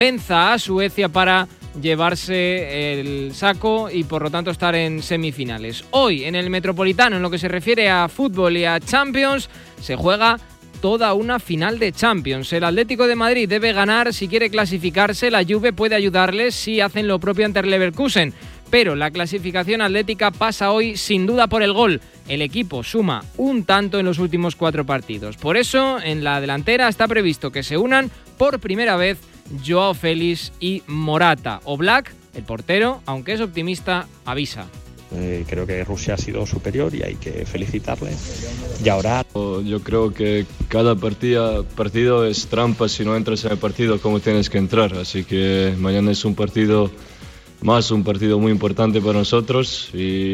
venza a Suecia para llevarse el saco y por lo tanto estar en semifinales. Hoy en el Metropolitano, en lo que se refiere a fútbol y a Champions, se juega toda una final de Champions. El Atlético de Madrid debe ganar si quiere clasificarse, la Juve puede ayudarles si hacen lo propio ante el Leverkusen, pero la clasificación atlética pasa hoy sin duda por el gol. El equipo suma un tanto en los últimos 4 partidos. Por eso, en la delantera está previsto que se unan por primera vez Joao Félix y Morata. Oblak, el portero, aunque es optimista, avisa. Creo que Rusia ha sido superior y hay que felicitarle. Y ahora... Yo creo que cada partido es trampa si no entras en el partido como tienes que entrar. Así que mañana es un partido muy importante para nosotros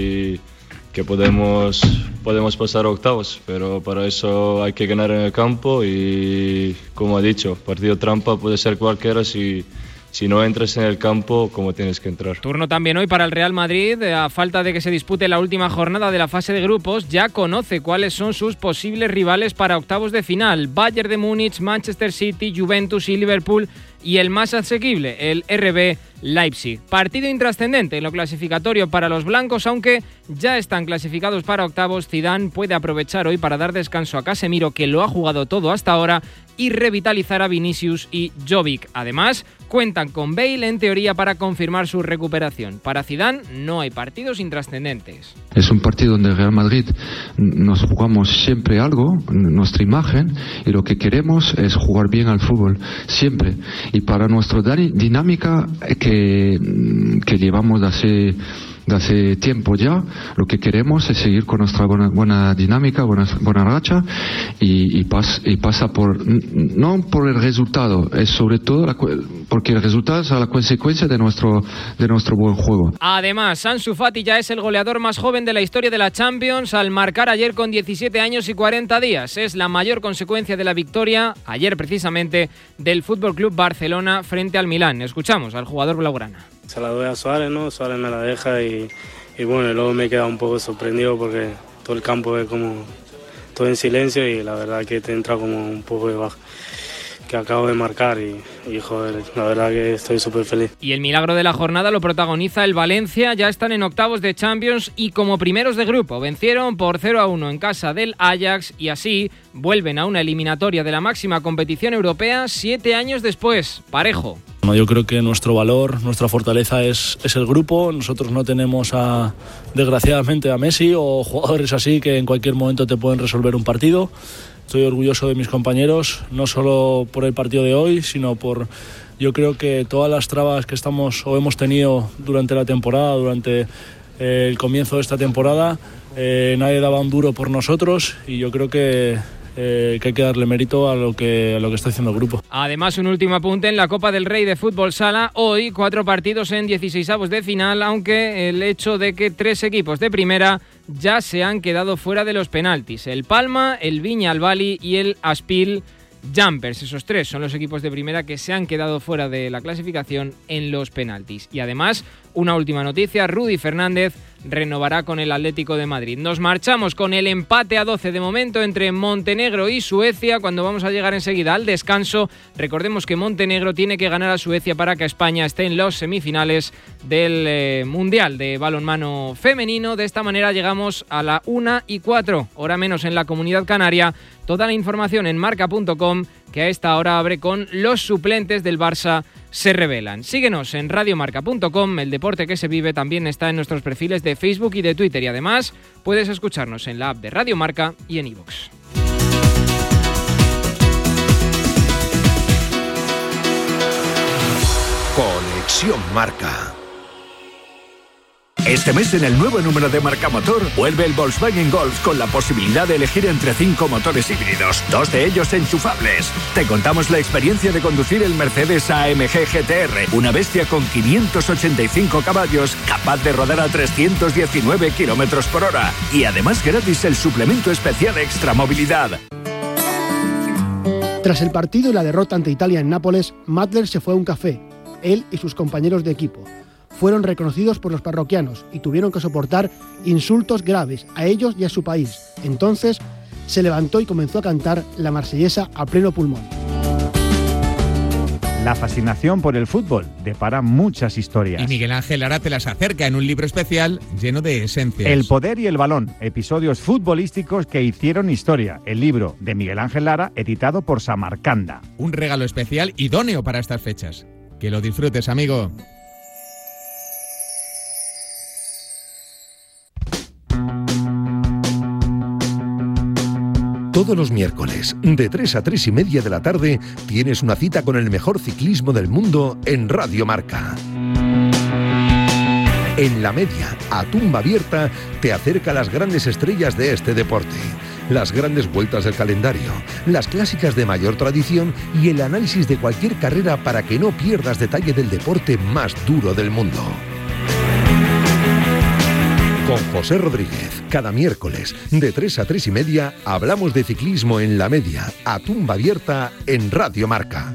y que podemos pasar a octavos. Pero para eso hay que ganar en el campo y, como ha dicho, partido trampa puede ser cualquiera si no entras en el campo como tienes que entrar. Turno también hoy para el Real Madrid. A falta de que se dispute la última jornada de la fase de grupos, ya conoce cuáles son sus posibles rivales para octavos de final. Bayern de Múnich, Manchester City, Juventus y Liverpool, y el más asequible, el RB Leipzig. Partido intrascendente en lo clasificatorio para los blancos, aunque ya están clasificados para octavos. Zidane puede aprovechar hoy para dar descanso a Casemiro, que lo ha jugado todo hasta ahora, y revitalizar a Vinicius y Jovic. Además, cuentan con Bale en teoría para confirmar su recuperación. Para Zidane no hay partidos intrascendentes. Es un partido donde el Real Madrid nos jugamos siempre algo, nuestra imagen, y lo que queremos es jugar bien al fútbol, siempre. Y para nuestra dinámica que llevamos de hace tiempo ya, lo que queremos es seguir con nuestra buena dinámica, buena racha, y pasa por, no por el resultado, es sobre todo porque el resultado es la consecuencia de nuestro buen juego. Además, Ansu Fati ya es el goleador más joven de la historia de la Champions al marcar ayer con 17 años y 40 días. Es la mayor consecuencia de la victoria, ayer precisamente, del FC Barcelona frente al Milán. Escuchamos al jugador blaugrana. Se la doy a Suárez, ¿no? Suárez me la deja y bueno, luego me he quedado un poco sorprendido porque todo el campo es como todo en silencio y la verdad que te entra como un poco de baja, que acabo de marcar y joder, la verdad que estoy súper feliz. Y el milagro de la jornada lo protagoniza el Valencia, ya están en octavos de Champions y como primeros de grupo vencieron por 0-1 en casa del Ajax y así vuelven a una eliminatoria de la máxima competición europea 7 años después, parejo. Yo creo que nuestro valor, nuestra fortaleza es el grupo. Nosotros no tenemos desgraciadamente a Messi o jugadores así que en cualquier momento te pueden resolver un partido. Estoy orgulloso de mis compañeros, no solo por el partido de hoy, sino por, yo creo que todas las trabas que estamos o hemos tenido durante la temporada, durante el comienzo de esta temporada, nadie daba un duro por nosotros y yo creo que hay que darle mérito a lo que está haciendo el grupo. Además, un último apunte en la Copa del Rey de Fútbol Sala. Hoy 4 partidos en 16avos de final, aunque el hecho de que 3 equipos de primera ya se han quedado fuera de los penaltis. El Palma, el Viña al Bali y el Aspil Jumpers. Esos 3 son los equipos de primera que se han quedado fuera de la clasificación en los penaltis. Y además, una última noticia, Rudy Fernández renovará con el Atlético de Madrid. Nos marchamos con el empate a 12 de momento entre Montenegro y Suecia, cuando vamos a llegar enseguida al descanso. Recordemos que Montenegro tiene que ganar a Suecia para que España esté en los semifinales del Mundial de balonmano femenino. De esta manera llegamos a la 1:04, hora menos en la Comunidad Canaria. Toda la información en marca.com, que a esta hora abre con los suplentes del Barça se revelan. Síguenos en radiomarca.com, el deporte que se vive también está en nuestros perfiles de Facebook y de Twitter y además puedes escucharnos en la app de Radio Marca y en iVoox. Conexión Marca. Este mes en el nuevo número de Marca Motor vuelve el Volkswagen Golf con la posibilidad de elegir entre 5 motores híbridos, 2 de ellos enchufables. Te contamos la experiencia de conducir el Mercedes AMG GTR, una bestia con 585 caballos, capaz de rodar a 319 km/h. Y además gratis el suplemento especial Extra Movilidad. Tras el partido y la derrota ante Italia en Nápoles, Matler se fue a un café. Él y sus compañeros de equipo fueron reconocidos por los parroquianos y tuvieron que soportar insultos graves a ellos y a su país. Entonces se levantó y comenzó a cantar la marsellesa a pleno pulmón. La fascinación por el fútbol depara muchas historias. Y Miguel Ángel Lara te las acerca en un libro especial lleno de esencias. El poder y el balón, episodios futbolísticos que hicieron historia. El libro de Miguel Ángel Lara, editado por Samarcanda. Un regalo especial idóneo para estas fechas. Que lo disfrutes, amigo. Todos los miércoles, de 3 a 3 y media de la tarde, tienes una cita con el mejor ciclismo del mundo en Radio Marca. En La Media, a tumba abierta, te acerca a las grandes estrellas de este deporte, las grandes vueltas del calendario, las clásicas de mayor tradición y el análisis de cualquier carrera para que no pierdas detalle del deporte más duro del mundo. Con José Rodríguez, cada miércoles, de 3 a 3 y media, hablamos de ciclismo en La Media, a tumba abierta, en Radio Marca.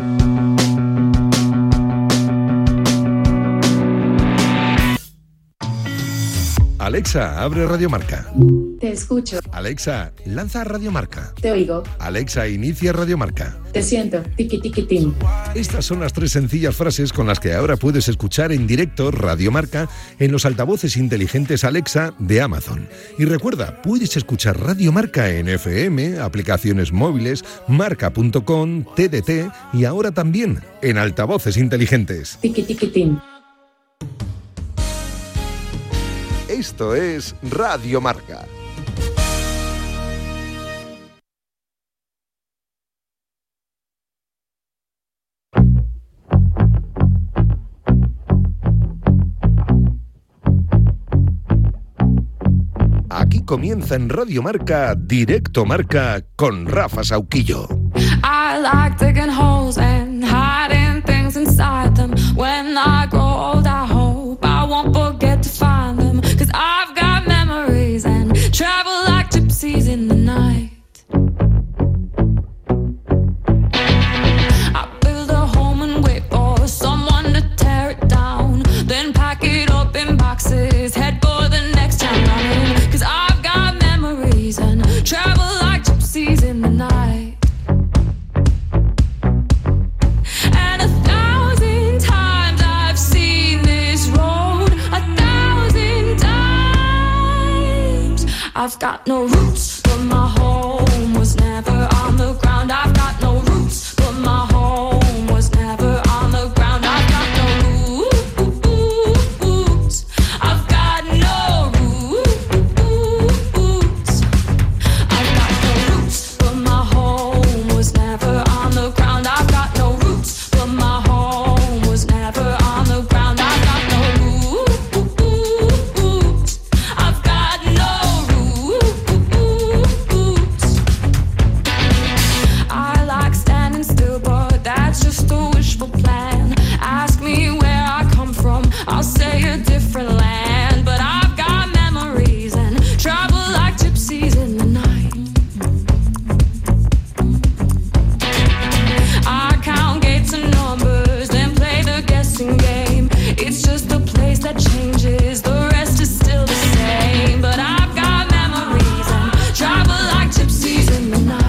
Alexa, abre Radio Marca. Te escucho. Alexa, lanza Radio Marca. Te oigo. Alexa, inicia Radio Marca. Te siento. Tiki tiki tim. Estas son las 3 sencillas frases con las que ahora puedes escuchar en directo Radio Marca en los altavoces inteligentes Alexa de Amazon. Y recuerda, puedes escuchar Radio Marca en FM, aplicaciones móviles, marca.com, TDT y ahora también en altavoces inteligentes. Tiki tiki tim. Esto es Radio Marca. Aquí comienza en Radio Marca, Directo Marca, con Rafa Sauquillo. I like digging holes and hiding things inside them. When I grow old, I hope I won't forget to find them. 'Cause I've got memories and travel like gypsies in the night. I build a home and wait for someone to tear it down. Then pack it up in boxes, head for the next town running. 'Cause I've got memories and travel like gypsies in the night. I've got no roots, but my home was never on the ground. I've got no roots, but my home was never on the ground. I've got no roots. I've got no roots. I've got no roots, but my home was never on the ground. I've got no roots, but my home was never on the ground. I've got no roots. I've got no I'll say a different land, but I've got memories and travel like gypsies in the night. I count gates and numbers, then play the guessing game. It's just a place that changes, the rest is still the same. But I've got memories and travel like gypsies in the night.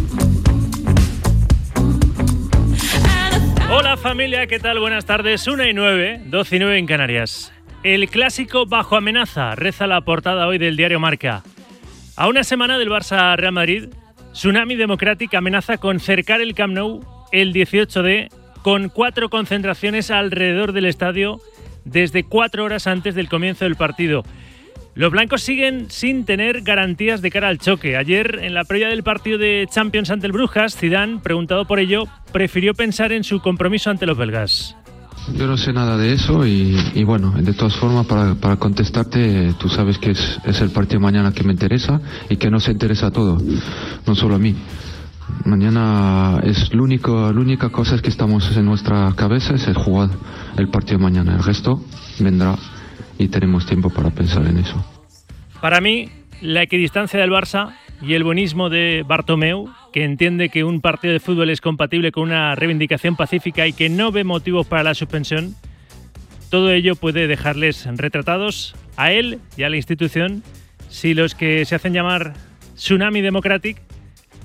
Hola familia, ¿qué tal? Buenas tardes, 1:09, 12:09 en Canarias. El clásico bajo amenaza, reza la portada hoy del diario Marca. A una semana del Barça-Real Madrid, Tsunami Democratic amenaza con cercar el Camp Nou el 18D con 4 concentraciones alrededor del estadio desde 4 horas antes del comienzo del partido. Los blancos siguen sin tener garantías de cara al choque. Ayer, en la previa del partido de Champions ante el Brujas, Zidane, preguntado por ello, prefirió pensar en su compromiso ante los belgas. Yo no sé nada de eso y bueno, de todas formas, para contestarte, tú sabes que es el partido mañana que me interesa y que nos interesa a todos, no solo a mí. Mañana es la única cosa que estamos en nuestra cabeza es el jugar el partido mañana. El resto vendrá y tenemos tiempo para pensar en eso. Para mí, la equidistancia del Barça y el buenismo de Bartomeu, que entiende que un partido de fútbol es compatible con una reivindicación pacífica y que no ve motivos para la suspensión, todo ello puede dejarles retratados a él y a la institución si los que se hacen llamar Tsunami Democratic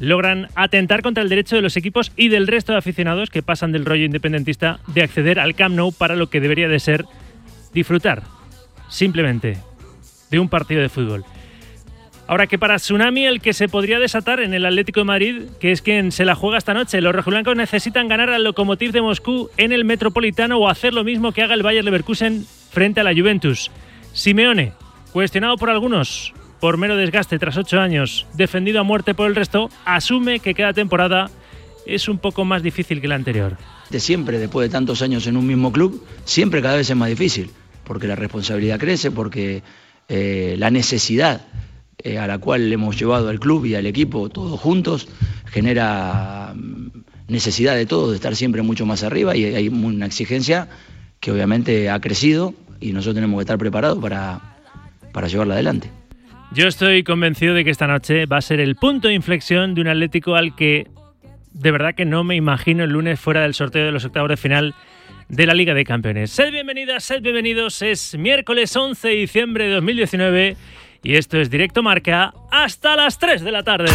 logran atentar contra el derecho de los equipos y del resto de aficionados que pasan del rollo independentista de acceder al Camp Nou para lo que debería de ser disfrutar simplemente de un partido de fútbol. Ahora que para Tsunami el que se podría desatar en el Atlético de Madrid, que es quien se la juega esta noche, los rojiblancos necesitan ganar al Lokomotiv de Moscú en el Metropolitano o hacer lo mismo que haga el Bayer Leverkusen frente a la Juventus. Simeone, cuestionado por algunos por mero desgaste tras 8 años, defendido a muerte por el resto, asume que cada temporada es un poco más difícil que la anterior. De siempre, después de tantos años en un mismo club, siempre cada vez es más difícil, porque la responsabilidad crece, porque la necesidad a la cual hemos llevado al club y al equipo todos juntos genera necesidad de todos de estar siempre mucho más arriba, y hay una exigencia que obviamente ha crecido y nosotros tenemos que estar preparados para llevarla adelante. Yo estoy convencido de que esta noche va a ser el punto de inflexión de un Atlético al que de verdad que no me imagino el lunes fuera del sorteo de los octavos de final de la Liga de Campeones. Sed bienvenidas, sed bienvenidos. Es miércoles 11 de diciembre de 2019 y esto es Directo Marca hasta las 3 de la tarde.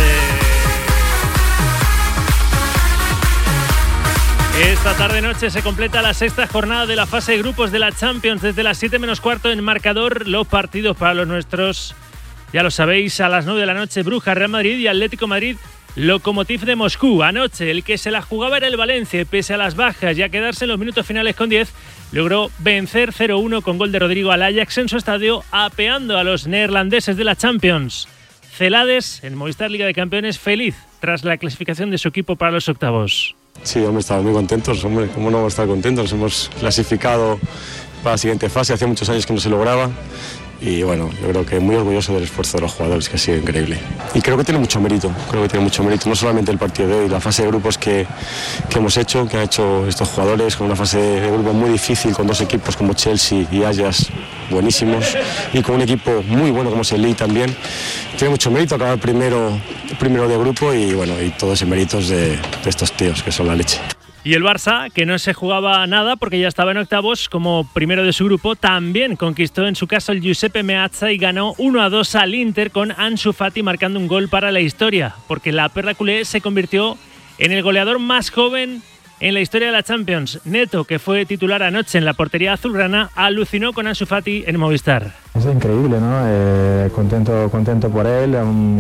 Esta tarde-noche se completa la sexta jornada de la fase de grupos de la Champions. Desde las 7 menos cuarto en marcador, los partidos para los nuestros. Ya lo sabéis, a las 9 de la noche, Brujas, Real Madrid y Atlético Madrid, Lokomotiv de Moscú. Anoche, el que se la jugaba era el Valencia, pese a las bajas y a quedarse en los minutos finales con 10, logró vencer 0-1 con gol de Rodrigo al Ajax en su estadio, apeando a los neerlandeses de la Champions. Celades, en Movistar Liga de Campeones, feliz tras la clasificación de su equipo para los octavos. Sí, hombre, estamos muy contentos, hombre, ¿cómo no vamos a estar contentos? Nos hemos clasificado para la siguiente fase, hace muchos años que no se lograba. Y bueno, yo creo que muy orgulloso del esfuerzo de los jugadores, que ha sido increíble. Y creo que tiene mucho mérito, no solamente el partido de hoy, la fase de grupos que hemos hecho, que han hecho estos jugadores, con una fase de grupo muy difícil, con dos equipos como Chelsea y Ajax buenísimos, y con un equipo muy bueno como es el Lille también. Tiene mucho mérito acabar primero de grupo y bueno, y todo ese méritos de estos tíos, que son la leche. Y el Barça, que no se jugaba nada porque ya estaba en octavos como primero de su grupo, también conquistó en su caso el Giuseppe Meazza y ganó 1-2 al Inter con Ansu Fati marcando un gol para la historia, porque la perla culé se convirtió en el goleador más joven en la historia de la Champions. Neto, que fue titular anoche en la portería azulgrana, alucinó con Ansu Fati en Movistar. Es increíble, ¿no? Contento por él,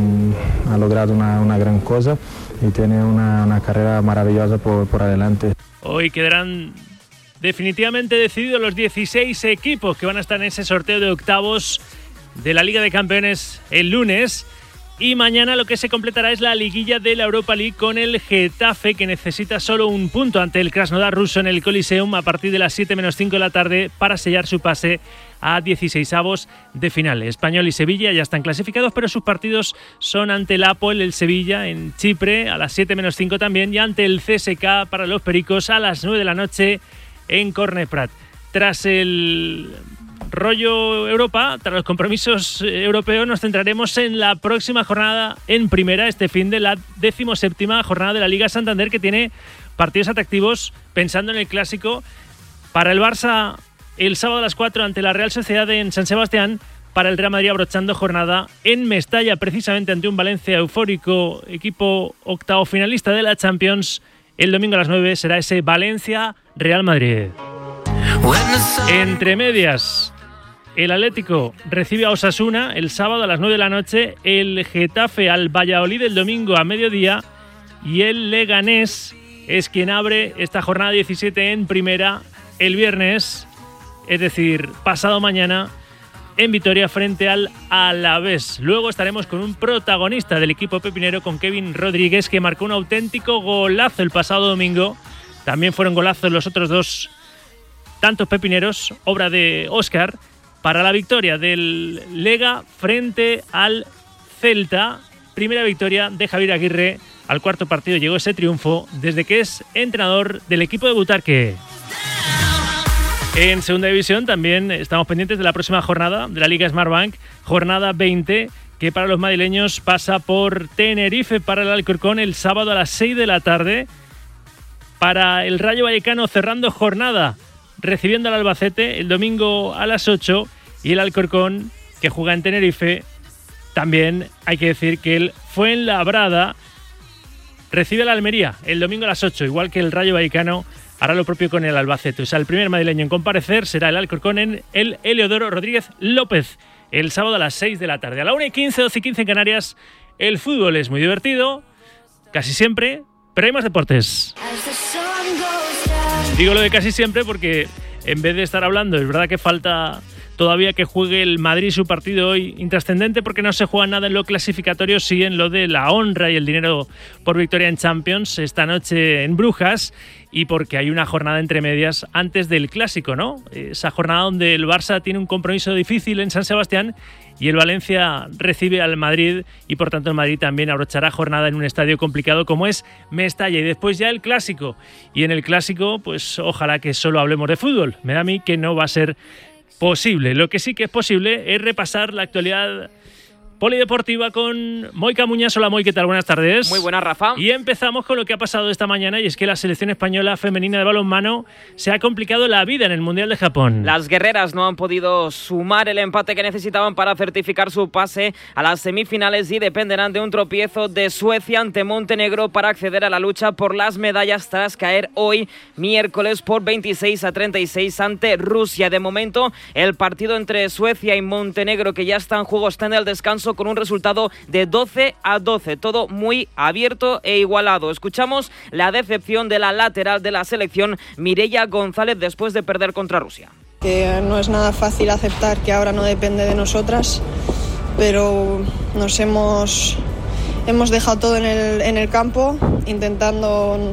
ha logrado una gran cosa y tiene una carrera maravillosa por adelante. Hoy quedarán definitivamente decididos los 16 equipos que van a estar en ese sorteo de octavos de la Liga de Campeones el lunes. Y mañana lo que se completará es la liguilla de la Europa League con el Getafe, que necesita solo un punto ante el Krasnodar ruso en el Coliseum a partir de las 7 menos 5 de la tarde para sellar su pase a 16avos de final. Español y Sevilla ya están clasificados, pero sus partidos son ante el Apoel, el Sevilla en Chipre a las 7 menos 5 también, y ante el CSKA para los Pericos a las 9 de la noche en Cornellà. Tras el rollo Europa, tras los compromisos europeos, nos centraremos en la próxima jornada en primera, este fin de la 17ª jornada de la Liga Santander, que tiene partidos atractivos, pensando en el clásico. Para el Barça, el sábado a las 4 ante la Real Sociedad en San Sebastián. Para el Real Madrid, abrochando jornada en Mestalla, precisamente ante un Valencia eufórico, equipo octavo finalista de la Champions. El domingo a las 9 será ese Valencia-Real Madrid. Entre medias, el Atlético recibe a Osasuna el sábado a las 9 de la noche, el Getafe al Valladolid el domingo a mediodía y el Leganés es quien abre esta jornada 17 en primera el viernes, es decir, pasado mañana, en Vitoria frente al Alavés. Luego estaremos con un protagonista del equipo pepinero, con Kevin Rodríguez, que marcó un auténtico golazo el pasado domingo. También fueron golazos los otros dos tantos pepineros, obra de Óscar, para la victoria del Lega frente al Celta. Primera victoria de Javier Aguirre. Al cuarto partido llegó ese triunfo desde que es entrenador del equipo de Butarque. En segunda división también estamos pendientes de la próxima jornada de la Liga Smartbank, jornada 20, que para los madrileños pasa por Tenerife para el Alcorcón el sábado a las 6 de la tarde. Para el Rayo Vallecano cerrando jornada, recibiendo al Albacete el domingo a las 8, y el Alcorcón, que juega en Tenerife, también hay que decir que el Fuenlabrada recibe al Almería el domingo a las 8, igual que el Rayo Vallecano hará lo propio con el Albacete. O sea, el primer madrileño en comparecer será el Alcorcón en el Heliodoro Rodríguez López el sábado a las 6 de la tarde. A la 1:15, 12:15 en Canarias, el fútbol es muy divertido, casi siempre, pero hay más deportes. Digo lo de casi siempre porque en vez de estar hablando, es verdad que falta todavía que juegue el Madrid su partido hoy intrascendente, porque no se juega nada en lo clasificatorio, sí en lo de la honra y el dinero por victoria en Champions esta noche en Brujas, y porque hay una jornada entre medias antes del Clásico, ¿no? Esa jornada donde el Barça tiene un compromiso difícil en San Sebastián y el Valencia recibe al Madrid, y por tanto el Madrid también abrochará jornada en un estadio complicado como es Mestalla, y después ya el Clásico. Y en el Clásico, pues ojalá que solo hablemos de fútbol. Me da a mí que no va a ser posible. Lo que sí que es posible es repasar la actualidad polideportiva con Moika Muñas. Hola Moi, ¿qué tal? Buenas tardes. Muy buenas, Rafa. Y empezamos con lo que ha pasado esta mañana, y es que la selección española femenina de balonmano se ha complicado la vida en el Mundial de Japón. Las guerreras no han podido sumar el empate que necesitaban para certificar su pase a las semifinales y dependerán de un tropiezo de Suecia ante Montenegro para acceder a la lucha por las medallas tras caer hoy miércoles por 26-36 ante Rusia. De momento, el partido entre Suecia y Montenegro, que ya está en juego, está en el descanso con un resultado de 12-12, todo muy abierto e igualado. Escuchamos la decepción de la lateral de la selección, Mireia González, después de perder contra Rusia. Que no es nada fácil aceptar que ahora no depende de nosotras, pero nos hemos dejado todo en el campo, intentando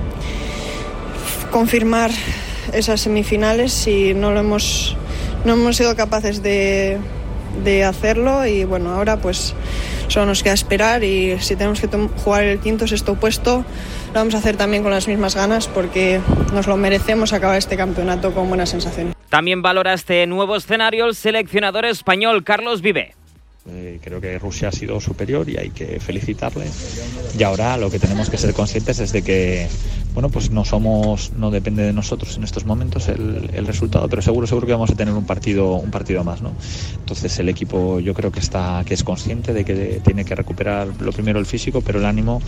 confirmar esas semifinales, y no hemos sido capaces de hacerlo, y bueno, ahora pues solo nos queda esperar, y si tenemos que jugar el quinto, sexto puesto, lo vamos a hacer también con las mismas ganas, porque nos lo merecemos acabar este campeonato con buenas sensaciones. También valora este nuevo escenario el seleccionador español Carlos Vivé. Creo que Rusia ha sido superior y hay que felicitarle, y ahora lo que tenemos que ser conscientes es de que pues no depende de nosotros en estos momentos el resultado, pero seguro que vamos a tener un partido más, ¿no? Entonces el equipo, yo creo que es consciente de que tiene que recuperar lo primero el físico, pero el ánimo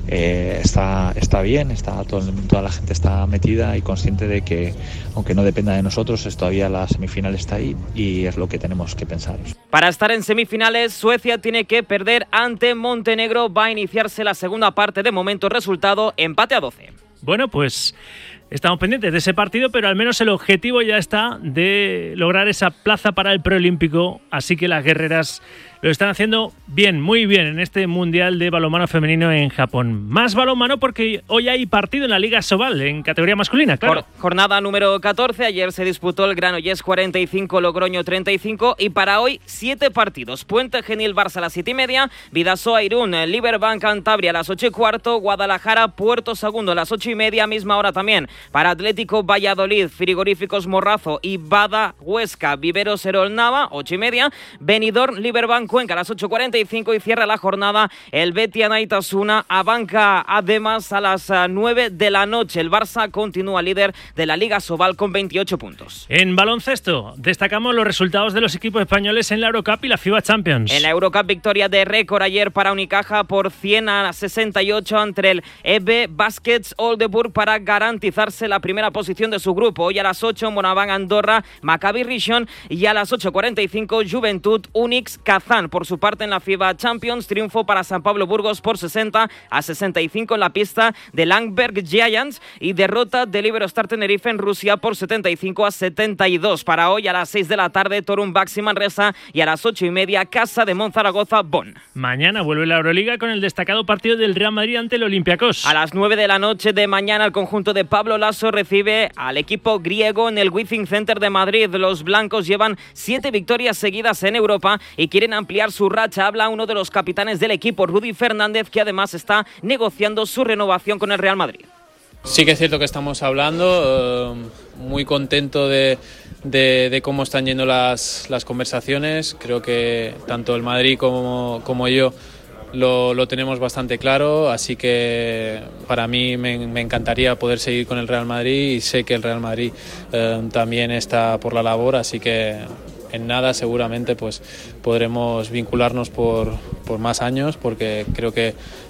está bien, toda la gente está metida y consciente de que aunque no dependa de nosotros, todavía la semifinal está ahí, y es lo que tenemos que pensar. Para estar en semifinales, Suecia tiene que perder ante Montenegro. Va a iniciarse la segunda parte. De momento, resultado empate a 12. Bueno, pues estamos pendientes de ese partido, pero al menos el objetivo ya está de lograr esa plaza para el preolímpico, así que las guerreras lo están haciendo bien, muy bien en este Mundial de Balonmano Femenino en Japón. Más balonmano porque hoy hay partido en la Liga Sobal en categoría masculina, claro. Jornada número 14, ayer se disputó el Granollers 45, Logroño 35, y para hoy 7 partidos. Puente Genil Barça a las 7:30, Vidasoa Irún, Liberbank Cantabria a las 8:15, Guadalajara Puerto Segundo a las 8:30, misma hora también para Atlético Valladolid, Frigoríficos Morrazo y Bada Huesca, Viveros Erol Nava 8:30, Benidorm Liberbank Cuenca a las 8:45, y cierra la jornada el Betia Naitasuna Abanca además a las 9 de la noche. El Barça continúa líder de la Liga Sobal con 28 puntos. En baloncesto destacamos los resultados de los equipos españoles en la Eurocup y la FIBA Champions. En la Eurocup, victoria de récord ayer para Unicaja por 100-68 ante el EB Baskets Oldenburg para garantizarse la primera posición de su grupo. Hoy a las 8 Moraván Andorra Maccabi Rishon, y a las 8:45 Juventud Unix Kazán. Por su parte, en la FIBA Champions, triunfo para San Pablo Burgos por 60-65 en la pista de Langberg Giants, y derrota del Iberostar Tenerife en Rusia por 75-72. Para hoy a las 6 de la tarde Torun Baxi Manresa, y a las 8:30 Casa de Monzaragoza Bonn. Mañana vuelve la Euroliga con el destacado partido del Real Madrid ante el Olympiacos. A las 9 de la noche de mañana el conjunto de Pablo Lasso recibe al equipo griego en el Withing Center de Madrid. Los blancos llevan 7 victorias seguidas en Europa y quieren ampliar su racha. Habla uno de los capitanes del equipo, Rudy Fernández, que además está negociando su renovación con el Real Madrid. Sí que es cierto que estamos hablando, muy contento de cómo están yendo las conversaciones. Creo que tanto el Madrid como yo lo tenemos bastante claro, así que para mí me encantaría poder seguir con el Real Madrid, y sé que el Real Madrid también está por la labor, así que en nada seguramente pues podremos vincularnos por más años, porque creo que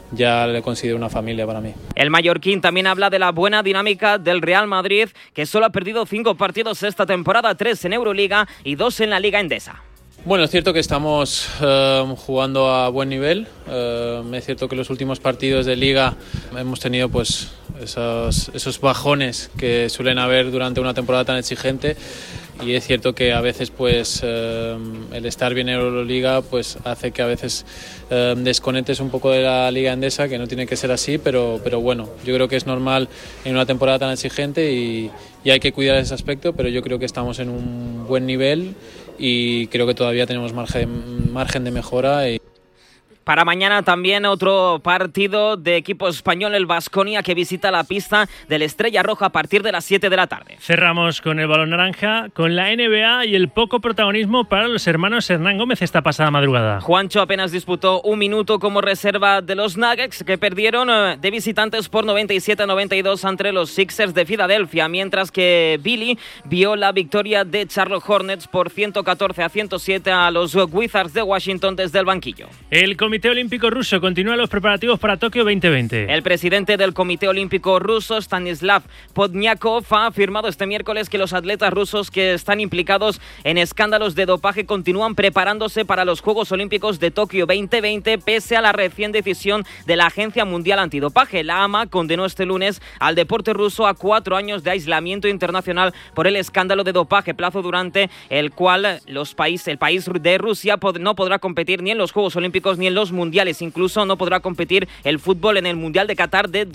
ya le considero una familia para mí. El mallorquín también habla de la buena dinámica del Real Madrid, que solo ha perdido 5 partidos esta temporada, 3 en Euroliga y 2 en la Liga Endesa. Bueno, es cierto que estamos jugando a buen nivel. Es cierto que los últimos partidos de Liga hemos tenido pues esos bajones que suelen haber durante una temporada tan exigente, y es cierto que a veces pues el estar bien en Euroliga pues hace que a veces desconectes un poco de la Liga Endesa, que no tiene que ser así, pero bueno, yo creo que es normal en una temporada tan exigente y hay que cuidar ese aspecto, pero yo creo que estamos en un buen nivel y creo que todavía tenemos margen de mejora. Para mañana también otro partido de equipo español, el Baskonia, que visita la pista del Estrella Roja a partir de las 7 de la tarde. Cerramos con el balón naranja, con la NBA y el poco protagonismo para los hermanos Hernán Gómez esta pasada madrugada. Juancho apenas disputó un minuto como reserva de los Nuggets, que perdieron de visitantes por 97-92 ante los Sixers de Filadelfia, mientras que Billy vio la victoria de Charlotte Hornets por 114-107 a los Wizards de Washington desde el banquillo. El Comité Olímpico Ruso continúa los preparativos para Tokio 2020. El presidente del Comité Olímpico Ruso, Stanislav Podnyakov, ha afirmado este miércoles que los atletas rusos que están implicados en escándalos de dopaje continúan preparándose para los Juegos Olímpicos de Tokio 2020, pese a la recién decisión de la Agencia Mundial Antidopaje. La AMA condenó este lunes al deporte ruso a 4 años de aislamiento internacional por el escándalo de dopaje, plazo durante el cual el país de Rusia no podrá competir ni en los Juegos Olímpicos ni en los mundiales. Incluso no podrá competir el fútbol en el Mundial de Qatar de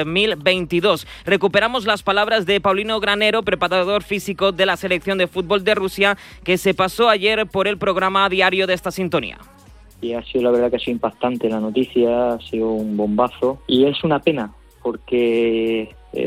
2022. Recuperamos las palabras de Paulino Granero, preparador físico de la selección de fútbol de Rusia, que se pasó ayer por el programa diario de esta sintonía. Y ha sido, la verdad que ha sido impactante la noticia, ha sido un bombazo, y es una pena porque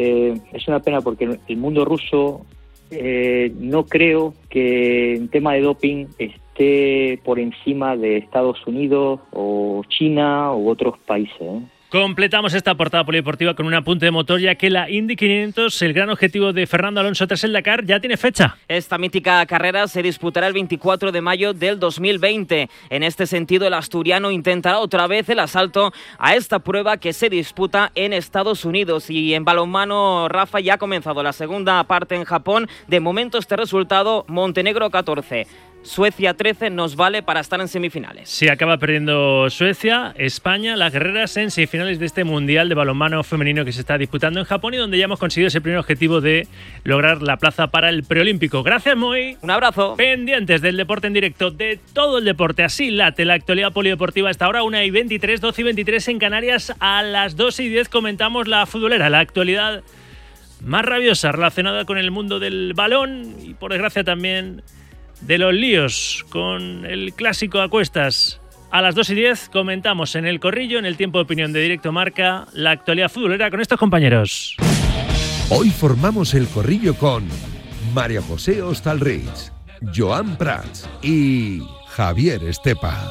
el mundo ruso no creo que en tema de doping esté por encima de Estados Unidos o China u otros países. Completamos esta portada polideportiva con un apunte de motor, ya que la Indy 500, el gran objetivo de Fernando Alonso tras el Dakar, ya tiene fecha. Esta mítica carrera se disputará el 24 de mayo del 2020. En este sentido, el asturiano intentará otra vez el asalto a esta prueba que se disputa en Estados Unidos. Y en balonmano, Rafa, ya ha comenzado la segunda parte en Japón. De momento, este resultado: Montenegro 14. Suecia 13 nos vale para estar en semifinales. Si acaba perdiendo Suecia, España, las guerreras en semifinales de este Mundial de Balonmano Femenino que se está disputando en Japón y donde ya hemos conseguido ese primer objetivo de lograr la plaza para el preolímpico. Gracias, Moy. Un abrazo. Pendientes del deporte en directo, de todo el deporte. Así late la actualidad polideportiva hasta ahora, 1:23, 12:23 en Canarias. A las 2:10 comentamos la futbolera, la actualidad más rabiosa relacionada con el mundo del balón y, por desgracia, también de los líos con el clásico a cuestas. A las 2:10 comentamos en El Corrillo, en el tiempo de opinión de Directo Marca, la actualidad futbolera con estos compañeros. Hoy formamos El Corrillo con María José Hostalric, Joan Prats y Javier Estepa.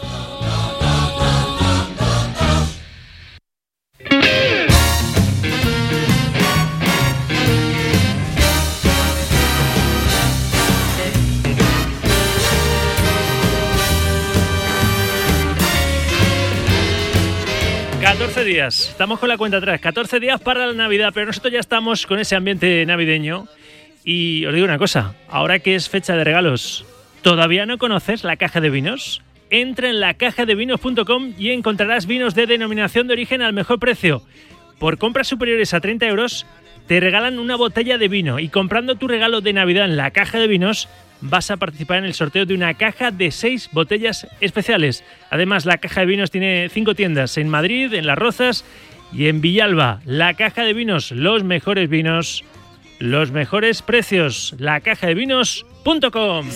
Días. Estamos con la cuenta atrás, 14 días para la Navidad, pero nosotros ya estamos con ese ambiente navideño. Y os digo una cosa, ahora que es fecha de regalos, ¿todavía no conoces la caja de vinos? Entra en lacajadevinos.com y encontrarás vinos de denominación de origen al mejor precio. Por compras superiores a 30 euros, te regalan una botella de vino, y comprando tu regalo de Navidad en la caja de vinos, vas a participar en el sorteo de una caja de 6 botellas especiales. Además, la caja de vinos tiene 5 tiendas en Madrid, en Las Rozas y en Villalba. La caja de vinos, los mejores vinos, los mejores precios. lacajadevinos.com.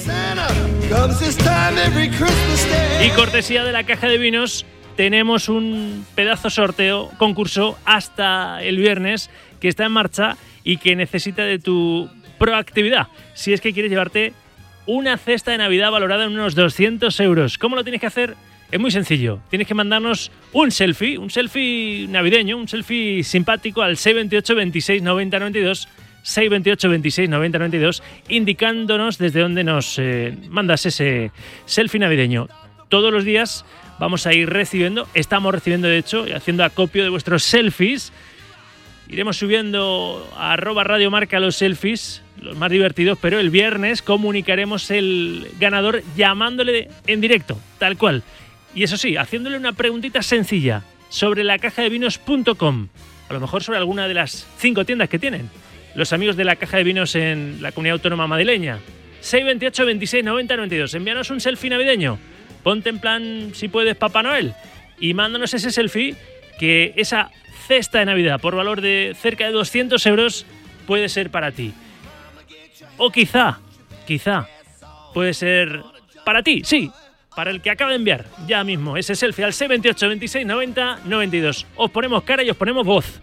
Y cortesía de la caja de vinos, tenemos un pedazo sorteo, concurso hasta el viernes, que está en marcha y que necesita de tu proactividad. Si es que quieres llevarte una cesta de Navidad valorada en unos 200 euros. ¿Cómo lo tienes que hacer? Es muy sencillo. Tienes que mandarnos un selfie navideño, un selfie simpático al 628 26 90 92, 628 26 90 92, indicándonos desde dónde nos mandas ese selfie navideño. Todos los días vamos a ir recibiendo, estamos recibiendo de hecho, y haciendo acopio de vuestros selfies. Iremos subiendo a @Radio Marca los selfies, los más divertidos, pero el viernes comunicaremos el ganador llamándole en directo, tal cual. Y eso sí, haciéndole una preguntita sencilla sobre lacajadevinos.com, a lo mejor sobre alguna de las 5 tiendas que tienen los amigos de la Caja de Vinos en la Comunidad Autónoma Madrileña. 628 26 90 92. Envíanos un selfie navideño. Ponte en plan, si puedes, Papá Noel, y mándanos ese selfie, que esa cesta de Navidad por valor de cerca de 200 euros puede ser para ti. O quizá puede ser para ti, sí, para el que acaba de enviar ya mismo ese selfie al 628 26 90 92. Os ponemos cara y os ponemos voz.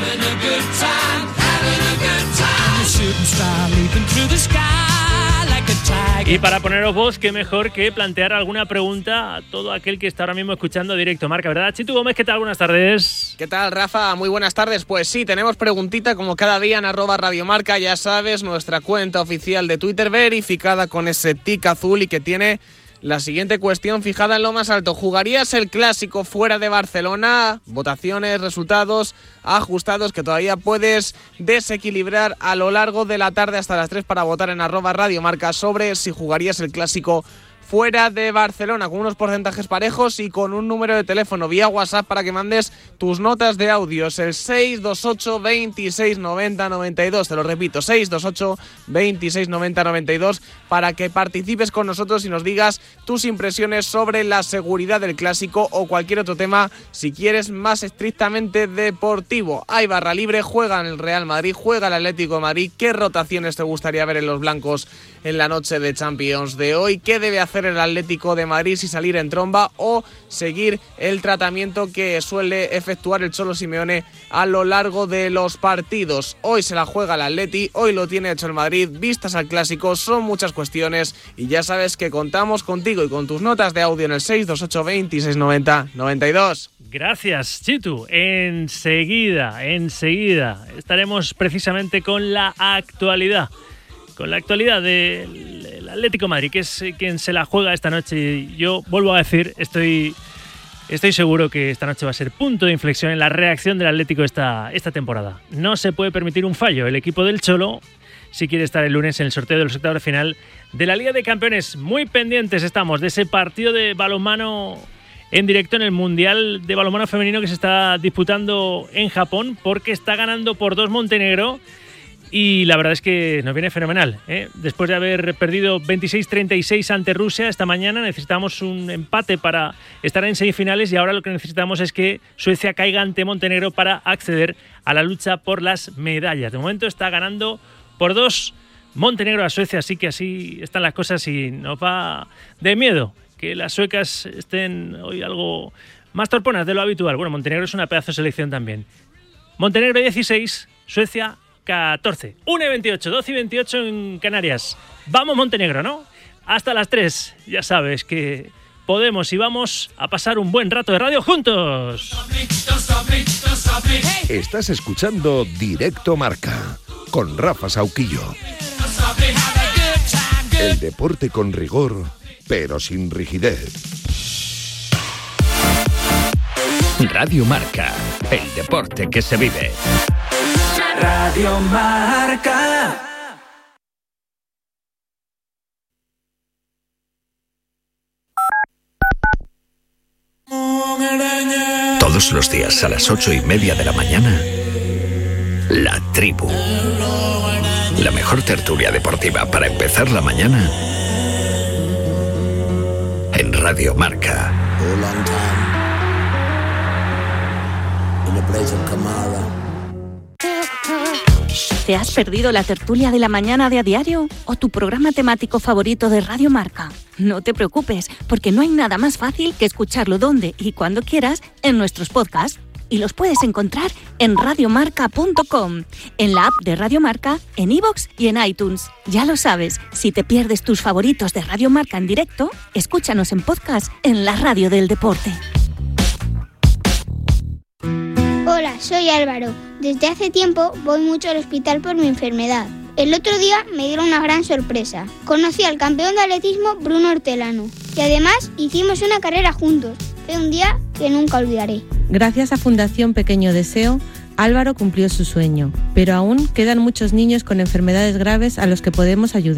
Y para poneros voz, qué mejor que plantear alguna pregunta a todo aquel que está ahora mismo escuchando Directo Marca, ¿verdad? Chitu Gómez, ¿qué tal? Buenas tardes. ¿Qué tal, Rafa? Muy buenas tardes. Pues sí, tenemos preguntita como cada día en @Radio Marca, ya sabes, nuestra cuenta oficial de Twitter verificada con ese tic azul y que tiene la siguiente cuestión fijada en lo más alto. ¿Jugarías el clásico fuera de Barcelona? Votaciones, resultados ajustados que todavía puedes desequilibrar a lo largo de la tarde hasta las 3 para votar en @Radio Marca sobre si jugarías el clásico fuera de Barcelona, con unos porcentajes parejos y con un número de teléfono vía WhatsApp para que mandes tus notas de audios, el 628 26 90 92, te lo repito, 628 26 90 92, para que participes con nosotros y nos digas tus impresiones sobre la seguridad del clásico o cualquier otro tema, si quieres, más estrictamente deportivo. Hay barra libre, juega en el Real Madrid, juega el Atlético de Madrid. ¿Qué rotaciones te gustaría ver en los blancos en la noche de Champions de hoy? ¿Qué debe hacer el Atlético de Madrid, si salir en tromba o seguir el tratamiento que suele efectuar el Cholo Simeone a lo largo de los partidos? Hoy se la juega el Atleti, hoy lo tiene hecho el Madrid, vistas al clásico, son muchas cuestiones y ya sabes que contamos contigo y con tus notas de audio en el 628 26 90 92. Gracias, Chitu. Enseguida estaremos precisamente con la actualidad. Con la actualidad del Atlético de Madrid, que es quien se la juega esta noche. Y yo vuelvo a decir, estoy seguro que esta noche va a ser punto de inflexión en la reacción del Atlético esta temporada. No se puede permitir un fallo. El equipo del Cholo, si quiere estar el lunes en el sorteo de los octavos de final de la Liga de Campeones. Muy pendientes estamos de ese partido de balonmano en directo en el Mundial de Balonmano Femenino que se está disputando en Japón, porque está ganando por 2 Montenegro. Y la verdad es que nos viene fenomenal, ¿eh? Después de haber perdido 26-36 ante Rusia esta mañana, necesitamos un empate para estar en semifinales y ahora lo que necesitamos es que Suecia caiga ante Montenegro para acceder a la lucha por las medallas. De momento está ganando por 2 Montenegro a Suecia, así que así están las cosas y nos va de miedo que las suecas estén hoy algo más torponas de lo habitual. Bueno, Montenegro es una pedazo de selección también. Montenegro 16, Suecia 14, 1:28, 12:28 en Canarias. Vamos Montenegro, ¿no? Hasta las 3, ya sabes que podemos y vamos a pasar un buen rato de radio juntos. Estás escuchando Directo Marca con Rafa Sauquillo. El deporte con rigor, pero sin rigidez. Radio Marca, el deporte que se vive. Radio Marca. Todos los días a las 8:30 de la mañana, La Tribu. La mejor tertulia deportiva para empezar la mañana en Radio Marca. ¿Te has perdido la tertulia de la mañana de A Diario o tu programa temático favorito de Radio Marca? No te preocupes, porque no hay nada más fácil que escucharlo donde y cuando quieras en nuestros podcasts. Y los puedes encontrar en radiomarca.com, en la app de Radio Marca, en iVoox y en iTunes. Ya lo sabes, si te pierdes tus favoritos de Radio Marca en directo, escúchanos en podcast en la radio del deporte. Hola, soy Álvaro. Desde hace tiempo voy mucho al hospital por mi enfermedad. El otro día me dieron una gran sorpresa. Conocí al campeón de atletismo Bruno Hortelano y además hicimos una carrera juntos. Fue un día que nunca olvidaré. Gracias a Fundación Pequeño Deseo, Álvaro cumplió su sueño, pero aún quedan muchos niños con enfermedades graves a los que podemos ayudar.